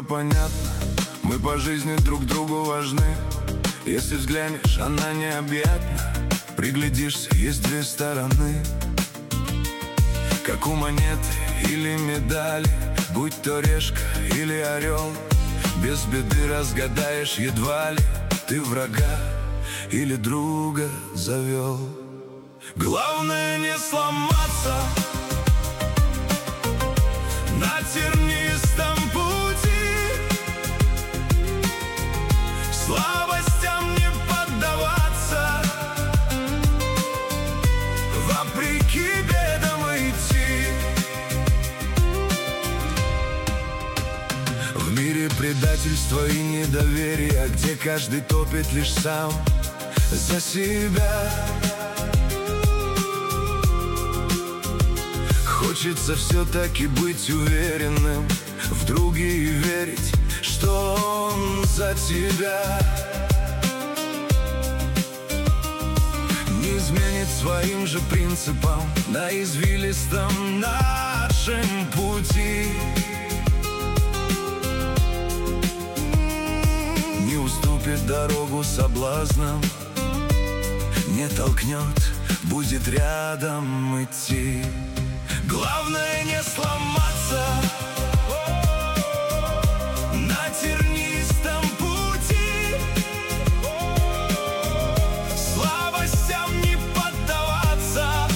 понятно, мы по жизни друг другу важны. Если взглянешь, она необъятна, приглядишься, есть две стороны. Как у монеты или медали, будь то решка или орел, без беды разгадаешь едва ли ты врага или друга завел. Главное не сломаться на тернистом пути, слабостям не поддаваться, вопреки бедам идти. В мире предательства и недоверия, где каждый топит лишь сам за себя, хочется все-таки быть уверенным в друге и верить, что он за тебя не изменит своим же принципам на извилистом нашем пути. Не уступит дорогу соблазнам, не толкнет, будет рядом идти. Главное не сломаться на тернистом пути, слабостям не поддаваться,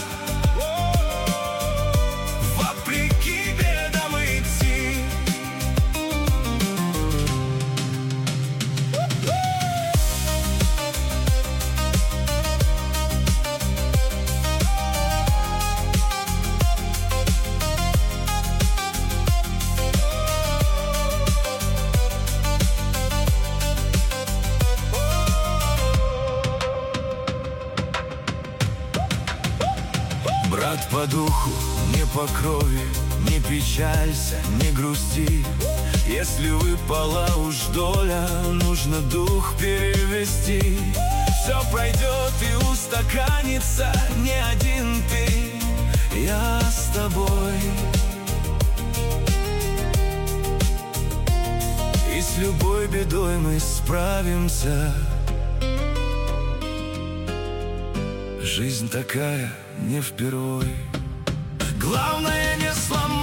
вопреки бедам идти. Брат по духу, не по крови, не печалься, не грусти. Если выпала уж доля, нужно дух перевести. Все пройдет и устаканится, не один ты, я с тобой. И с любой бедой мы справимся. Жизнь такая не впервой. Главное не сломаться